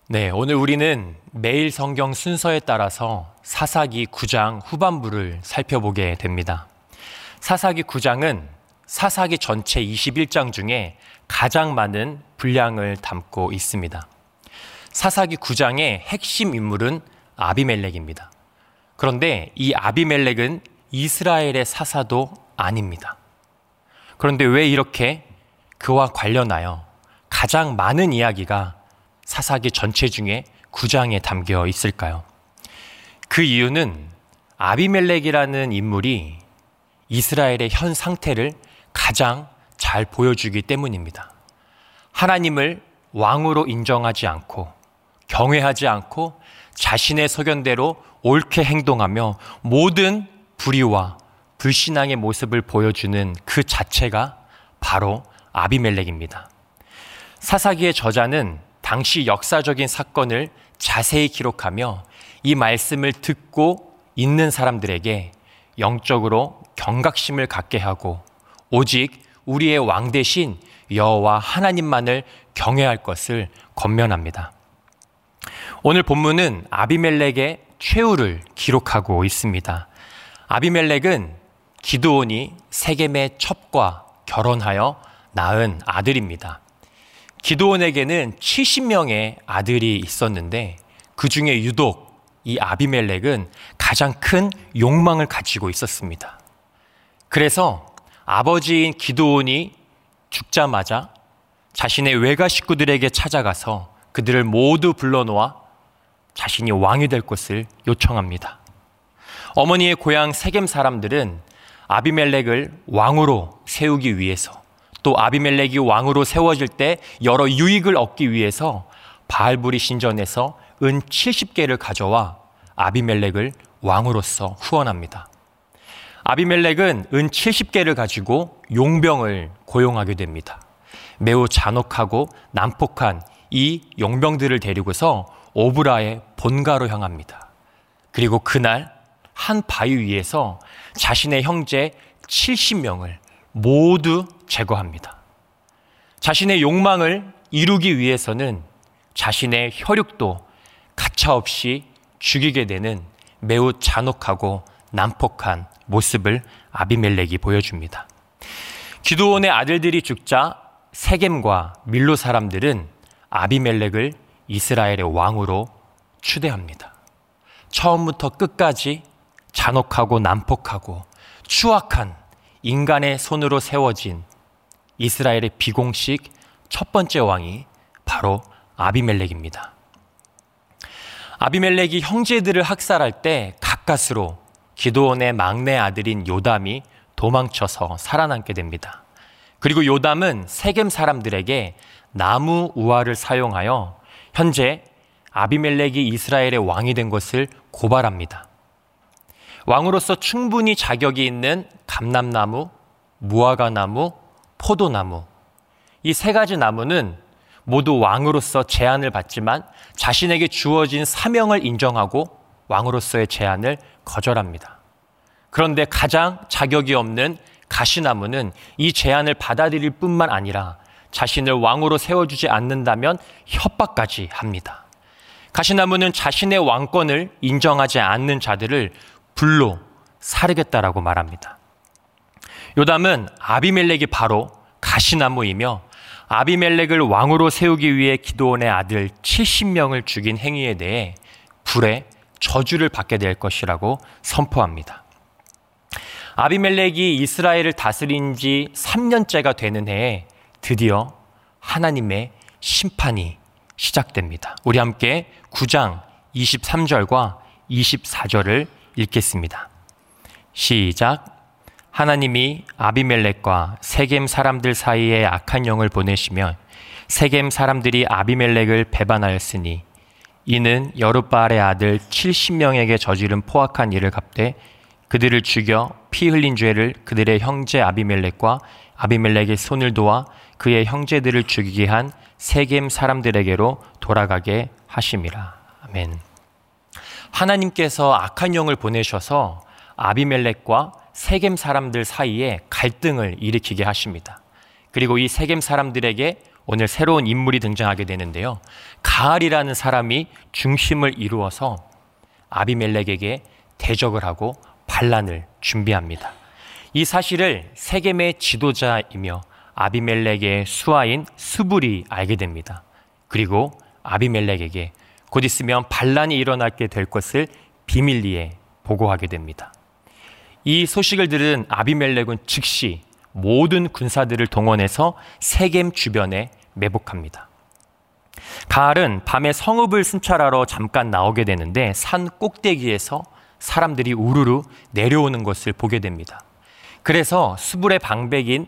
네, 오늘 우리는 매일 성경 순서에 따라서 사사기 9장 후반부를 살펴보게 됩니다. 사사기 9장은 사사기 전체 21장 중에 가장 많은 분량을 담고 있습니다. 사사기 9장의 핵심 인물은 아비멜렉입니다. 그런데 이 아비멜렉은 이스라엘의 사사도 아닙니다. 그런데 왜 이렇게 그와 관련하여 가장 많은 이야기가 사사기 전체 중에 9장에 담겨 있을까요? 그 이유는 아비멜렉이라는 인물이 이스라엘의 현 상태를 가장 잘 보여주기 때문입니다. 하나님을 왕으로 인정하지 않고 경외하지 않고 자신의 소견대로 옳게 행동하며 모든 불의와 불신앙의 모습을 보여주는 그 자체가 바로 아비멜렉입니다. 사사기의 저자는 당시 역사적인 사건을 자세히 기록하며 이 말씀을 듣고 있는 사람들에게 영적으로 경각심을 갖게 하고 오직 우리의 왕 대신 여호와 하나님만을 경외할 것을 권면합니다. 오늘 본문은 아비멜렉의 최후를 기록하고 있습니다. 아비멜렉은 기드온이 세겜의 첩과 결혼하여 낳은 아들입니다. 기드온에게는 70명의 아들이 있었는데 그 중에 유독 이 아비멜렉은 가장 큰 욕망을 가지고 있었습니다. 그래서 아버지인 기드온이 죽자마자 자신의 외가 식구들에게 찾아가서 그들을 모두 불러놓아 자신이 왕이 될 것을 요청합니다. 어머니의 고향 세겜 사람들은 아비멜렉을 왕으로 세우기 위해서 또 아비멜렉이 왕으로 세워질 때 여러 유익을 얻기 위해서 바알브리 신전에서 은 70개를 가져와 아비멜렉을 왕으로서 후원합니다. 아비멜렉은 은 70개를 가지고 용병을 고용하게 됩니다. 매우 잔혹하고 난폭한 이 용병들을 데리고서 오브라의 본가로 향합니다. 그리고 그날 한 바위 위에서 자신의 형제 70명을 모두 제거합니다. 자신의 욕망을 이루기 위해서는 자신의 혈육도 가차없이 죽이게 되는 매우 잔혹하고 난폭한 모습을 아비멜렉이 보여줍니다. 기드온의 아들들이 죽자 세겜과 밀로 사람들은 아비멜렉을 이스라엘의 왕으로 추대합니다. 처음부터 끝까지 잔혹하고 난폭하고 추악한 인간의 손으로 세워진 이스라엘의 비공식 첫 번째 왕이 바로 아비멜렉입니다. 아비멜렉이 형제들을 학살할 때 가까스로 기드온의 막내 아들인 요담이 도망쳐서 살아남게 됩니다. 그리고 요담은 세겜 사람들에게 나무 우화를 사용하여 현재 아비멜렉이 이스라엘의 왕이 된 것을 고발합니다. 왕으로서 충분히 자격이 있는 감람나무, 무화과나무, 포도나무 이 세 가지 나무는 모두 왕으로서 제한을 받지만 자신에게 주어진 사명을 인정하고 왕으로서의 제한을 거절합니다. 그런데 가장 자격이 없는 가시나무는 이 제한을 받아들일 뿐만 아니라 자신을 왕으로 세워주지 않는다면 협박까지 합니다. 가시나무는 자신의 왕권을 인정하지 않는 자들을 불로 사르겠다라고 말합니다. 요담은 아비멜렉이 바로 가시나무이며 아비멜렉을 왕으로 세우기 위해 기드온의 아들 70명을 죽인 행위에 대해 불의 저주를 받게 될 것이라고 선포합니다. 아비멜렉이 이스라엘을 다스린 지 3년째가 되는 해에 드디어 하나님의 심판이 시작됩니다. 우리 함께 9장 23절과 24절을 읽겠습니다. 시작. 하나님이 아비멜렉과 세겜 사람들 사이에 악한 영을 보내시며 세겜 사람들이 아비멜렉을 배반하였으니 이는 여룻바알의 아들 70명에게 저지른 포악한 일을 갚되 그들을 죽여 피 흘린 죄를 그들의 형제 아비멜렉과 아비멜렉의 손을 도와 그의 형제들을 죽이게 한 세겜 사람들에게로 돌아가게 하심이라. 아멘. 하나님께서 악한 영을 보내셔서 아비멜렉과 세겜 사람들 사이에 갈등을 일으키게 하십니다. 그리고 이 세겜 사람들에게 오늘 새로운 인물이 등장하게 되는데요. 가알이라는 사람이 중심을 이루어서 아비멜렉에게 대적을 하고 반란을 준비합니다. 이 사실을 세겜의 지도자이며 아비멜렉의 수하인 스불이 알게 됩니다. 그리고 아비멜렉에게 곧 있으면 반란이 일어나게 될 것을 비밀리에 보고하게 됩니다. 이 소식을 들은 아비멜렉은 즉시 모든 군사들을 동원해서 세겜 주변에 매복합니다. 가알은 밤에 성읍을 순찰하러 잠깐 나오게 되는데 산 꼭대기에서 사람들이 우르르 내려오는 것을 보게 됩니다. 그래서 수불의 방백인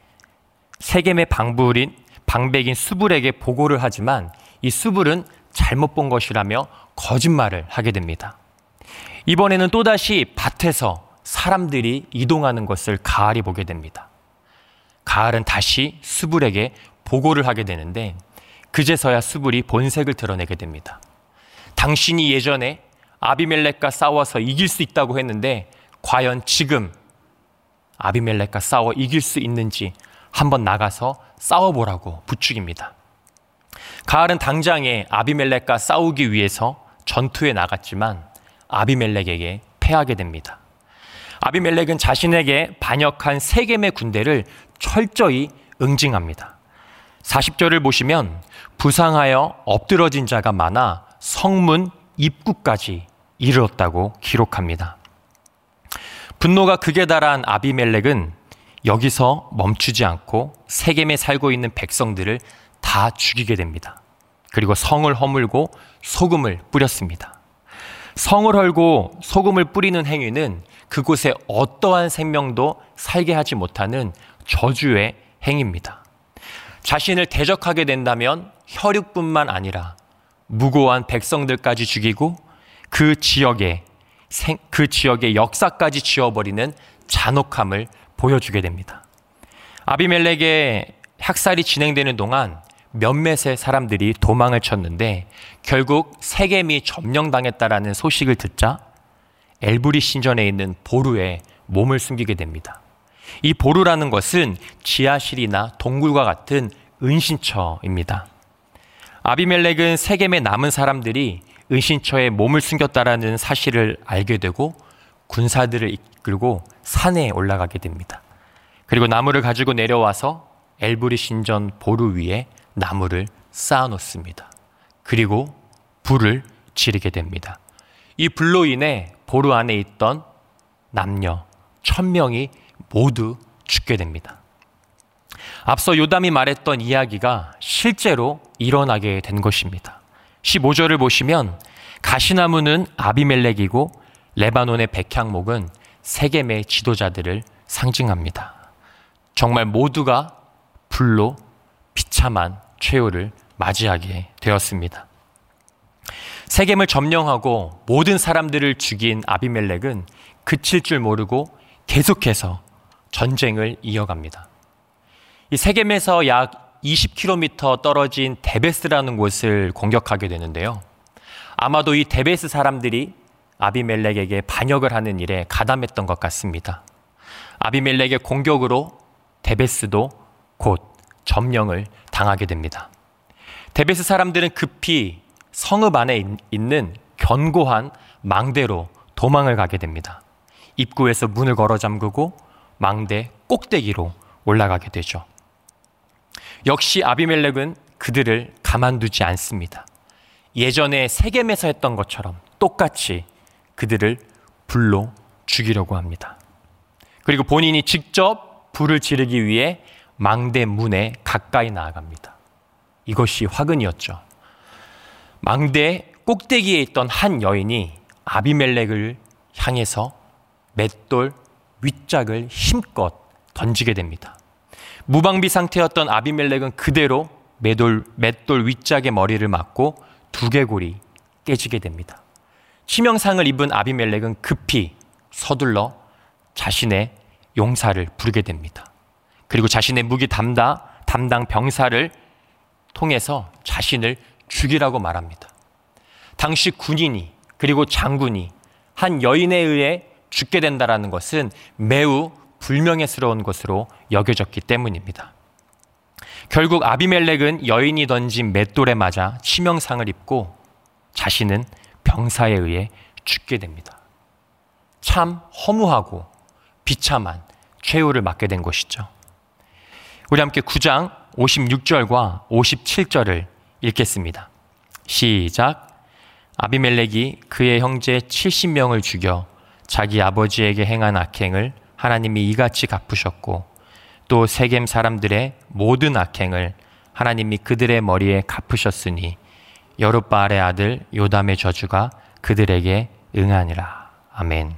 세겜의 방백인 수불에게 보고를 하지만 이 수불은 잘못 본 것이라며 거짓말을 하게 됩니다. 이번에는 또다시 밭에서 사람들이 이동하는 것을 가알이 보게 됩니다. 가알은 다시 수불에게 보고를 하게 되는데 그제서야 수불이 본색을 드러내게 됩니다. 당신이 예전에 아비멜렉과 싸워서 이길 수 있다고 했는데 과연 지금 아비멜렉과 싸워 이길 수 있는지 한번 나가서 싸워보라고 부추깁니다. 가알은 당장에 아비멜렉과 싸우기 위해서 전투에 나갔지만 아비멜렉에게 패하게 됩니다. 아비멜렉은 자신에게 반역한 세겜의 군대를 철저히 응징합니다. 40절을 보시면 부상하여 엎드러진 자가 많아 성문 입구까지 이르렀다고 기록합니다. 분노가 극에 달한 아비멜렉은 여기서 멈추지 않고 세겜에 살고 있는 백성들을 다 죽이게 됩니다. 그리고 성을 허물고 소금을 뿌렸습니다. 성을 헐고 소금을 뿌리는 행위는 그곳에 어떠한 생명도 살게 하지 못하는 저주의 행위입니다. 자신을 대적하게 된다면 혈육뿐만 아니라 무고한 백성들까지 죽이고 그 지역의 역사까지 지워버리는 잔혹함을 보여주게 됩니다. 아비멜렉의 학살이 진행되는 동안 몇몇의 사람들이 도망을 쳤는데 결국 세겜이 점령당했다라는 소식을 듣자 엘브리 신전에 있는 보루에 몸을 숨기게 됩니다. 이 보루라는 것은 지하실이나 동굴과 같은 은신처입니다. 아비멜렉은 세겜에 남은 사람들이 은신처에 몸을 숨겼다라는 사실을 알게 되고 군사들을 이끌고 산에 올라가게 됩니다. 그리고 나무를 가지고 내려와서 엘브리 신전 보루 위에 나무를 쌓아놓습니다. 그리고 불을 지르게 됩니다. 이 불로 인해 보루 안에 있던 남녀 1000명이 모두 죽게 됩니다. 앞서 요담이 말했던 이야기가 실제로 일어나게 된 것입니다. 15절을 보시면 가시나무는 아비멜렉이고 레바논의 백향목은 세겜의 지도자들을 상징합니다. 정말 모두가 불로 비참한 최후를 맞이하게 되었습니다. 세겜을 점령하고 모든 사람들을 죽인 아비멜렉은 그칠 줄 모르고 계속해서 전쟁을 이어갑니다. 이 세겜에서 약 20km 떨어진 데베스라는 곳을 공격하게 되는데요. 아마도 이 데베스 사람들이 아비멜렉에게 반역을 하는 일에 가담했던 것 같습니다. 아비멜렉의 공격으로 데베스도 곧 점령을 당하게 됩니다. 데베스 사람들은 급히 성읍 안에 있는 견고한 망대로 도망을 가게 됩니다. 입구에서 문을 걸어 잠그고 망대 꼭대기로 올라가게 되죠. 역시 아비멜렉은 그들을 가만두지 않습니다. 예전에 세겜에서 했던 것처럼 똑같이 그들을 불로 죽이려고 합니다. 그리고 본인이 직접 불을 지르기 위해 망대 문에 가까이 나아갑니다. 이것이 화근이었죠. 망대 꼭대기에 있던 한 여인이 아비멜렉을 향해서 맷돌 윗짝을 힘껏 던지게 됩니다. 무방비 상태였던 아비멜렉은 그대로 맷돌 윗짝의 머리를 맞고 두개골이 깨지게 됩니다. 치명상을 입은 아비멜렉은 급히 서둘러 자신의 용사를 부르게 됩니다. 그리고 자신의 무기 담당 병사를 통해서 자신을 죽이라고 말합니다. 당시 군인이 그리고 장군이 한 여인에 의해 죽게 된다는 것은 매우 불명예스러운 것으로 여겨졌기 때문입니다. 결국 아비멜렉은 여인이 던진 맷돌에 맞아 치명상을 입고 자신은 병사에 의해 죽게 됩니다. 참 허무하고 비참한 최후를 맞게 된 것이죠. 우리 함께 9장 56절과 57절을 읽겠습니다. 시작. 아비멜렉이 그의 형제 70명을 죽여 자기 아버지에게 행한 악행을 하나님이 이같이 갚으셨고 또 세겜 사람들의 모든 악행을 하나님이 그들의 머리에 갚으셨으니 여룻바알의 아들 요담의 저주가 그들에게 응하니라. 아멘.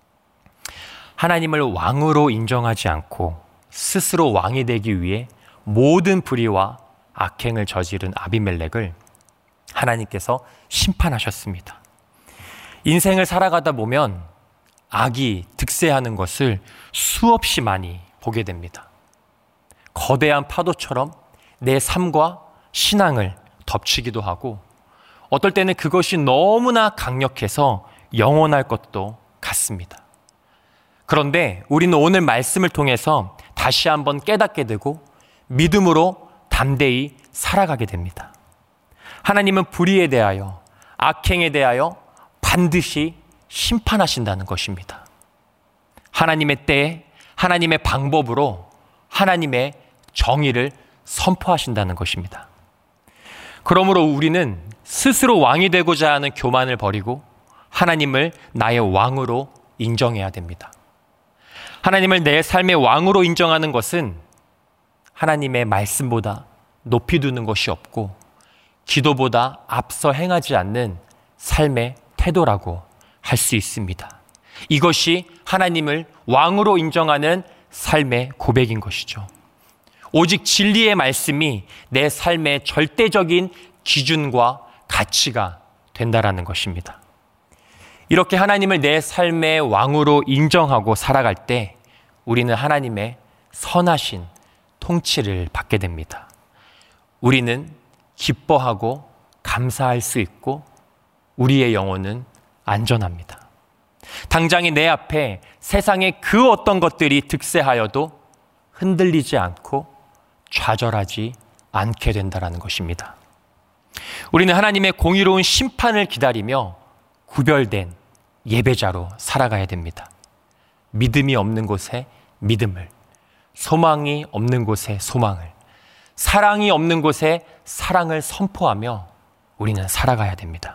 하나님을 왕으로 인정하지 않고 스스로 왕이 되기 위해 모든 불의와 악행을 저지른 아비멜렉을 하나님께서 심판하셨습니다. 인생을 살아가다 보면 악이 득세하는 것을 수없이 많이 보게 됩니다. 거대한 파도처럼 내 삶과 신앙을 덮치기도 하고 어떨 때는 그것이 너무나 강력해서 영원할 것도 같습니다. 그런데 우리는 오늘 말씀을 통해서 다시 한번 깨닫게 되고 믿음으로 담대히 살아가게 됩니다. 하나님은 불의에 대하여 악행에 대하여 반드시 심판하신다는 것입니다. 하나님의 때에 하나님의 방법으로 하나님의 정의를 선포하신다는 것입니다. 그러므로 우리는 스스로 왕이 되고자 하는 교만을 버리고 하나님을 나의 왕으로 인정해야 됩니다. 하나님을 내 삶의 왕으로 인정하는 것은 하나님의 말씀보다 높이 두는 것이 없고 기도보다 앞서 행하지 않는 삶의 태도라고 할 수 있습니다. 이것이 하나님을 왕으로 인정하는 삶의 고백인 것이죠. 오직 진리의 말씀이 내 삶의 절대적인 기준과 가치가 된다라는 것입니다. 이렇게 하나님을 내 삶의 왕으로 인정하고 살아갈 때 우리는 하나님의 선하신 통치를 받게 됩니다. 우리는 기뻐하고 감사할 수 있고 우리의 영혼은 안전합니다. 당장에 내 앞에 세상의 그 어떤 것들이 득세하여도 흔들리지 않고 좌절하지 않게 된다는 것입니다. 우리는 하나님의 공의로운 심판을 기다리며 구별된 예배자로 살아가야 됩니다. 믿음이 없는 곳에 믿음을, 소망이 없는 곳에 소망을, 사랑이 없는 곳에 사랑을 선포하며 우리는 살아가야 됩니다.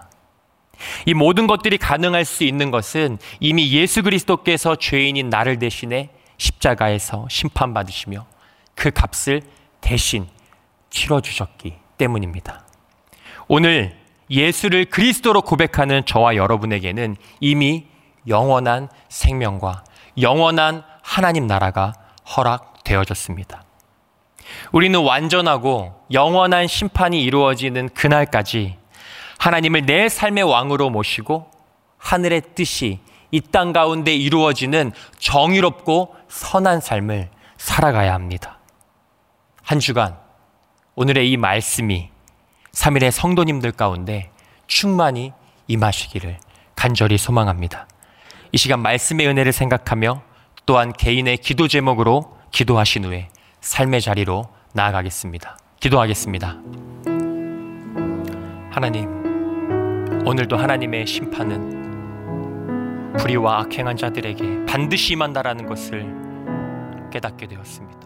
이 모든 것들이 가능할 수 있는 것은 이미 예수 그리스도께서 죄인인 나를 대신해 십자가에서 심판받으시며 그 값을 대신 치러주셨기 때문입니다. 오늘 예수를 그리스도로 고백하는 저와 여러분에게는 이미 영원한 생명과 영원한 하나님 나라가 허락되어졌습니다. 우리는 완전하고 영원한 심판이 이루어지는 그날까지 하나님을 내 삶의 왕으로 모시고 하늘의 뜻이 이 땅 가운데 이루어지는 정의롭고 선한 삶을 살아가야 합니다. 한 주간 오늘의 이 말씀이 3일의 성도님들 가운데 충만히 임하시기를 간절히 소망합니다. 이 시간 말씀의 은혜를 생각하며 또한 개인의 기도 제목으로 기도하신 후에 삶의 자리로 나아가겠습니다. 기도하겠습니다. 하나님, 오늘도 하나님의 심판은 불의와 악행한 자들에게 반드시 임한다라는 것을 깨닫게 되었습니다.